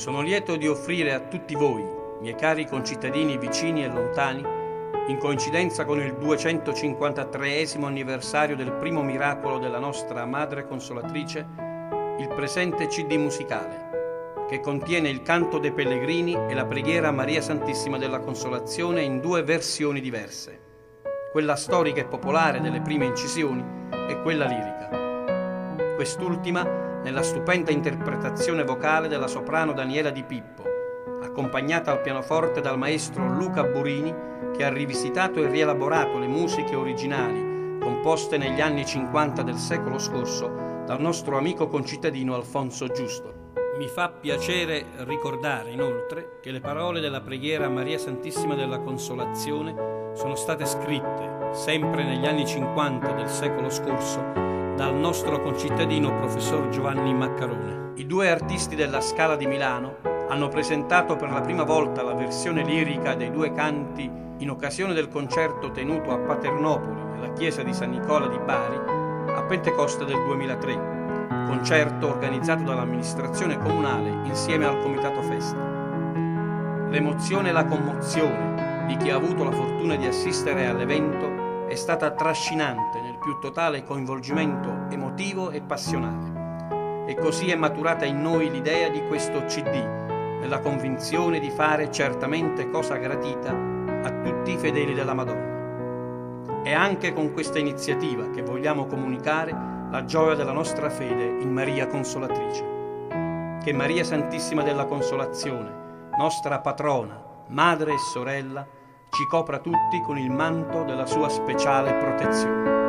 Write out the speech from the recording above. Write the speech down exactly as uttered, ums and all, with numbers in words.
Sono lieto di offrire a tutti voi, miei cari concittadini vicini e lontani, in coincidenza con il duecentocinquantatreesimo anniversario del primo miracolo della nostra Madre Consolatrice, il presente C D musicale, che contiene il canto dei pellegrini e la preghiera a Maria Santissima della Consolazione in due versioni diverse, quella storica e popolare delle prime incisioni e quella lirica. Quest'ultima nella stupenda interpretazione vocale della soprano Daniela Di Pippo, accompagnata al pianoforte dal maestro Luca Burini, che ha rivisitato e rielaborato le musiche originali composte negli anni cinquanta del secolo scorso dal nostro amico concittadino Alfonso Giusto. Mi fa piacere ricordare inoltre che le parole della preghiera a Maria Santissima della Consolazione sono state scritte, sempre negli anni cinquanta del secolo scorso, dal nostro concittadino professor Giovanni Maccarone. I due artisti della Scala di Milano hanno presentato per la prima volta la versione lirica dei due canti in occasione del concerto tenuto a Paternopoli, nella chiesa di San Nicola di Bari, a Pentecoste del duemilatré, concerto organizzato dall'amministrazione comunale insieme al Comitato Festa. L'emozione e la commozione di chi ha avuto la fortuna di assistere all'evento è stata trascinante nel più totale coinvolgimento emotivo e passionale. E così è maturata in noi l'idea di questo C D, nella convinzione di fare certamente cosa gratita a tutti i fedeli della Madonna. È anche con questa iniziativa che vogliamo comunicare la gioia della nostra fede in Maria Consolatrice. Che Maria Santissima della Consolazione, nostra patrona, madre e sorella, ci copra tutti con il manto della sua speciale protezione.